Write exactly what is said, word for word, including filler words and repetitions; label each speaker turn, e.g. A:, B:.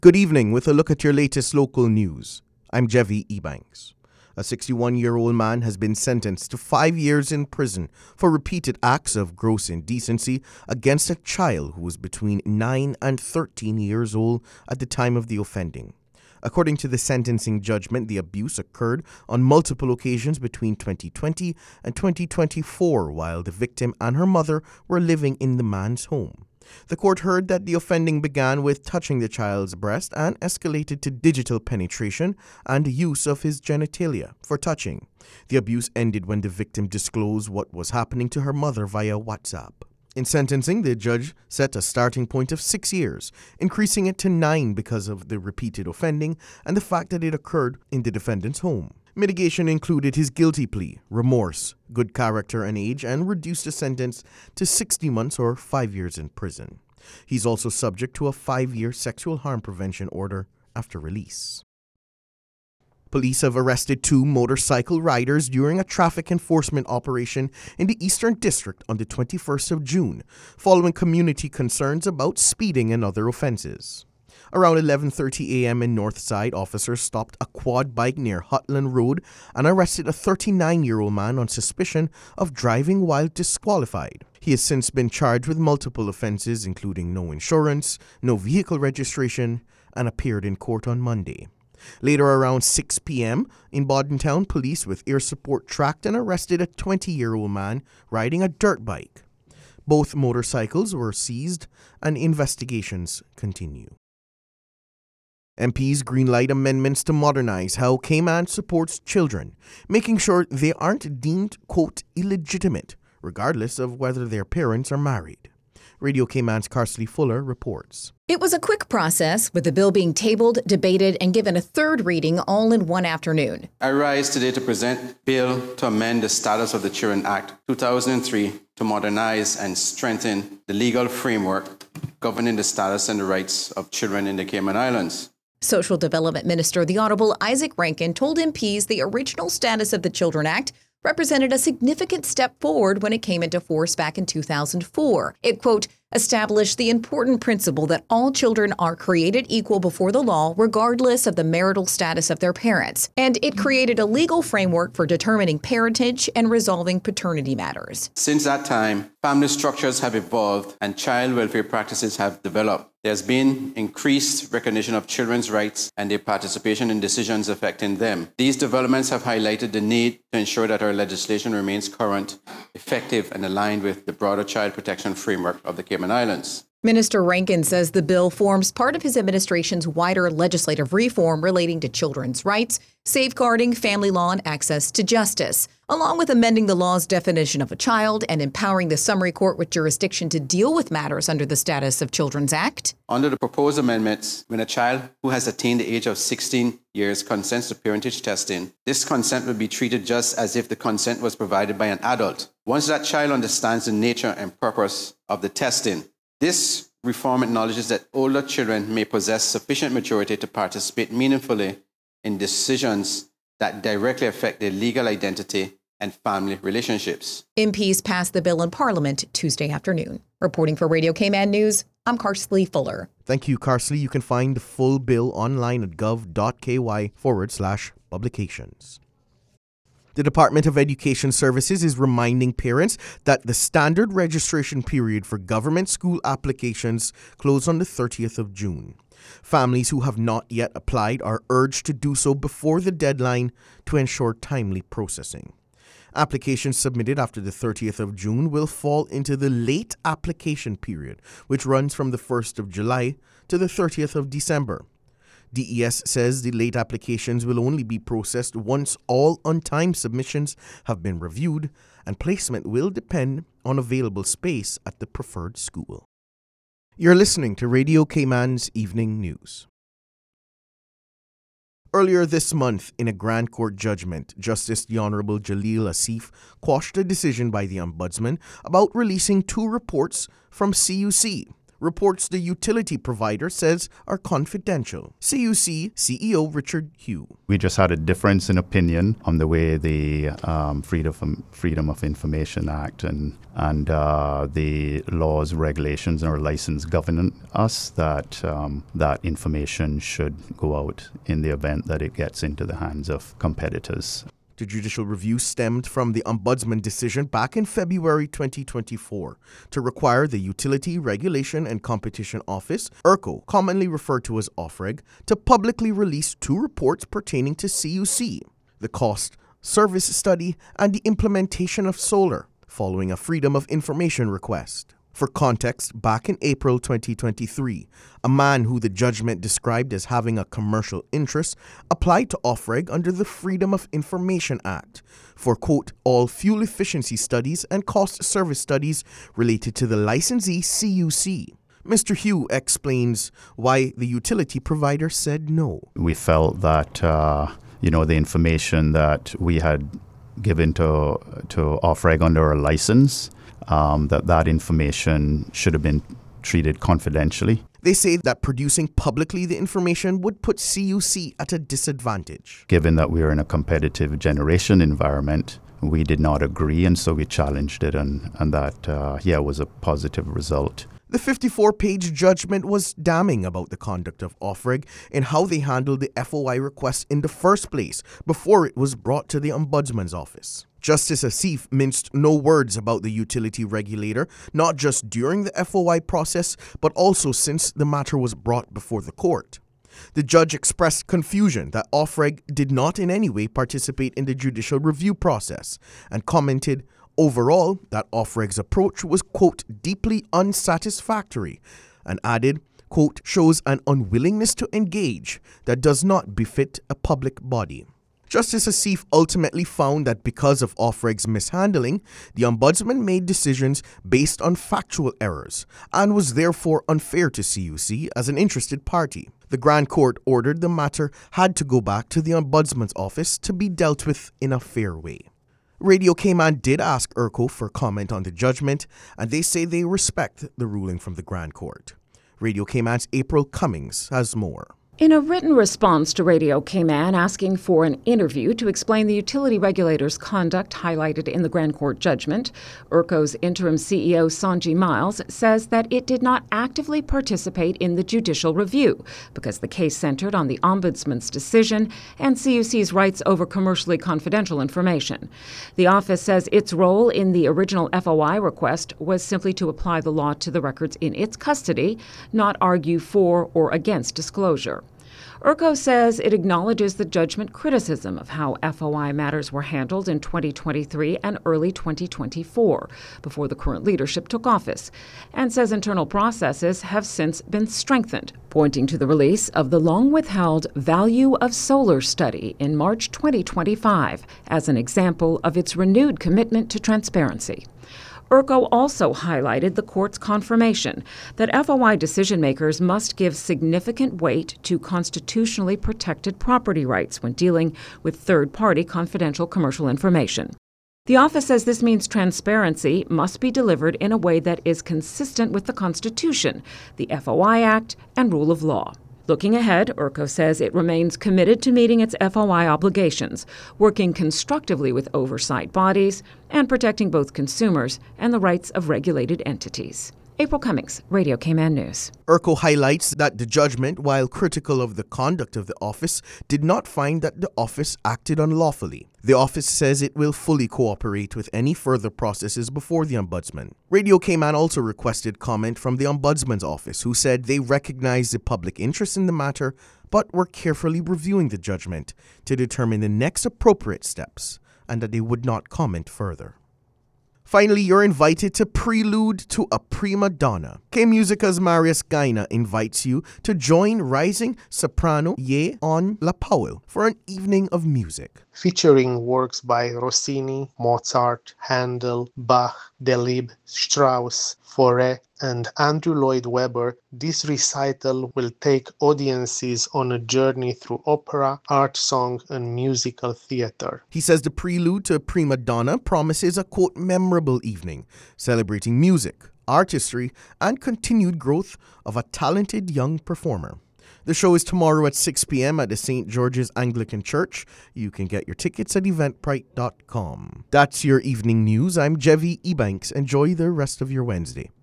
A: Good evening with a look at your latest local news. I'm Jevi Ebanks. A sixty-one-year-old man has been sentenced to five years in prison for repeated acts of gross indecency against a child who was between nine and thirteen years old at the time of the offending. According to the sentencing judgment, the abuse occurred on multiple occasions between twenty twenty and twenty twenty-four while the victim and her mother were living in the man's home. The court heard that the offending began with touching the child's breast and escalated to digital penetration and use of his genitalia for touching. The abuse ended when the victim disclosed what was happening to her mother via WhatsApp. In sentencing, the judge set a starting point of six years, increasing it to nine because of the repeated offending and the fact that it occurred in the defendant's home. Mitigation included his guilty plea, remorse, good character and age, and reduced the sentence to sixty months or five years in prison. He's also subject to a five-year sexual harm prevention order after release. Police have arrested two motorcycle riders during a traffic enforcement operation in the Eastern District on the twenty-first of June, following community concerns about speeding and other offenses. Around eleven thirty a.m. in Northside, officers stopped a quad bike near Hutland Road and arrested a thirty-nine-year-old man on suspicion of driving while disqualified. He has since been charged with multiple offenses, including no insurance, no vehicle registration, and appeared in court on Monday. Later, around six p.m. in Bordentown, police with air support tracked and arrested a twenty-year-old man riding a dirt bike. Both motorcycles were seized and investigations continue. M Ps greenlight amendments to modernize how Cayman supports children, making sure they aren't deemed, quote, illegitimate, regardless of whether their parents are married. Radio Cayman's Carsley Fuller reports.
B: It was a quick process, with the bill being tabled, debated, and given a third reading all in one afternoon.
C: I rise today to present bill to amend the Status of the Children Act two thousand three to modernize and strengthen the legal framework governing the status and the rights of children in the Cayman Islands.
B: Social Development Minister the Honorable Isaac Rankin told M Ps the original Status of the Children Act represented a significant step forward when it came into force back in two thousand four. It, quote, established the important principle that all children are created equal before the law, regardless of the marital status of their parents. And it created a legal framework for determining parentage and resolving paternity matters.
C: Since that time, family structures have evolved and child welfare practices have developed. There's been increased recognition of children's rights and their participation in decisions affecting them. These developments have highlighted the need to ensure that our legislation remains current, effective, and aligned with the broader child protection framework of the Cayman Islands.
B: Minister Rankin says the bill forms part of his administration's wider legislative reform relating to children's rights, safeguarding family law and access to justice, along with amending the law's definition of a child and empowering the summary court with jurisdiction to deal with matters under the Status of Children's Act.
C: Under the proposed amendments, when a child who has attained the age of sixteen years consents to parentage testing, this consent will be treated just as if the consent was provided by an adult. Once that child understands the nature and purpose of the testing, this reform acknowledges that older children may possess sufficient maturity to participate meaningfully in decisions that directly affect their legal identity and family relationships.
B: M Ps passed the bill in Parliament Tuesday afternoon. Reporting for Radio Cayman News, I'm Carsley Fuller.
A: Thank you, Carsley. You can find the full bill online at gov.ky forward slash publications. The Department of Education Services is reminding parents that the standard registration period for government school applications closed on the thirtieth of June. Families who have not yet applied are urged to do so before the deadline to ensure timely processing. Applications submitted after the thirtieth of June will fall into the late application period, which runs from the first of July to the thirtieth of December. D E S says the late applications will only be processed once all on-time submissions have been reviewed, and placement will depend on available space at the preferred school. You're listening to Radio Cayman's Evening News. Earlier this month, in a Grand Court judgment, Justice the Honorable Jalil Asif quashed a decision by the Ombudsman about releasing two reports from C U C, reports the utility provider says are confidential. C U C C E O Richard Hugh.
D: We just had a difference in opinion on the way the um, Freedom, Freedom of Information Act and, and uh, the laws, regulations, and our license govern us, that um, that information should go out in the event that it gets into the hands of competitors.
A: The judicial review stemmed from the Ombudsman decision back in February twenty twenty-four to require the Utility Regulation and Competition Office, E R C O, commonly referred to as OFREG, to publicly release two reports pertaining to C U C, the cost, service study, and the implementation of solar, following a Freedom of Information request. For context, back in April twenty twenty-three, a man who the judgment described as having a commercial interest applied to OFREG under the Freedom of Information Act for, quote, all fuel efficiency studies and cost service studies related to the licensee C U C. Mister Hugh explains why the utility provider said no.
D: We felt that, uh, you know, the information that we had given to, to OFREG under our license, Um, that that information should have been treated confidentially.
A: They say that producing publicly the information would put C U C at a disadvantage.
D: Given that we are in a competitive generation environment, we did not agree, and so we challenged it, and, and that, uh, yeah, was a positive result.
A: The fifty-four page judgment was damning about the conduct of OFREG and how they handled the F O I request in the first place before it was brought to the Ombudsman's office. Justice Asif minced no words about the utility regulator, not just during the F O I process, but also since the matter was brought before the court. The judge expressed confusion that OFREG did not in any way participate in the judicial review process and commented, overall, that OFREG's approach was, quote, deeply unsatisfactory, and added, quote, shows an unwillingness to engage that does not befit a public body. Justice Asif ultimately found that because of OFREG's mishandling, the Ombudsman made decisions based on factual errors and was therefore unfair to C U C as an interested party. The Grand Court ordered the matter had to go back to the Ombudsman's office to be dealt with in a fair way. Radio Cayman did ask E R C O for comment on the judgment, and they say they respect the ruling from the Grand Court. Radio Cayman's April Cummings has more.
E: In a written response to Radio Cayman asking for an interview to explain the utility regulator's conduct highlighted in the Grand Court judgment, E R C O's interim C E O Sanjay Miles says that it did not actively participate in the judicial review because the case centered on the Ombudsman's decision and C U C's rights over commercially confidential information. The office says its role in the original F O I request was simply to apply the law to the records in its custody, not argue for or against disclosure. E R C O says it acknowledges the judgment criticism of how F O I matters were handled in twenty twenty-three and early twenty twenty-four, before the current leadership took office, and says internal processes have since been strengthened, pointing to the release of the long-withheld Value of Solar study in March twenty twenty-five as an example of its renewed commitment to transparency. E R C O also highlighted the court's confirmation that F O I decision-makers must give significant weight to constitutionally protected property rights when dealing with third-party confidential commercial information. The office says this means transparency must be delivered in a way that is consistent with the Constitution, the F O I Act, and rule of law. Looking ahead, E R C O says it remains committed to meeting its F O I obligations, working constructively with oversight bodies, and protecting both consumers and the rights of regulated entities. April Cummings, Radio Cayman News.
A: E R C O highlights that the judgment, while critical of the conduct of the office, did not find that the office acted unlawfully. The office says it will fully cooperate with any further processes before the Ombudsman. Radio Cayman also requested comment from the Ombudsman's office, who said they recognize the public interest in the matter, but were carefully reviewing the judgment to determine the next appropriate steps, and that they would not comment further. Finally, you're invited to Prelude to a Prima Donna. K-Musica's Marius Gaina invites you to join rising soprano Ye on La Powell for an evening of music.
F: Featuring works by Rossini, Mozart, Handel, Bach, Delibes, Strauss, Fauré, and Andrew Lloyd Webber, this recital will take audiences on a journey through opera, art song, and musical theater.
A: He says the Prelude to a Prima Donna promises a, quote, memorable evening, celebrating music, artistry, and continued growth of a talented young performer. The show is tomorrow at six p.m. at the Saint George's Anglican Church. You can get your tickets at eventbrite dot com. That's your evening news. I'm Jevi Ebanks. Enjoy the rest of your Wednesday.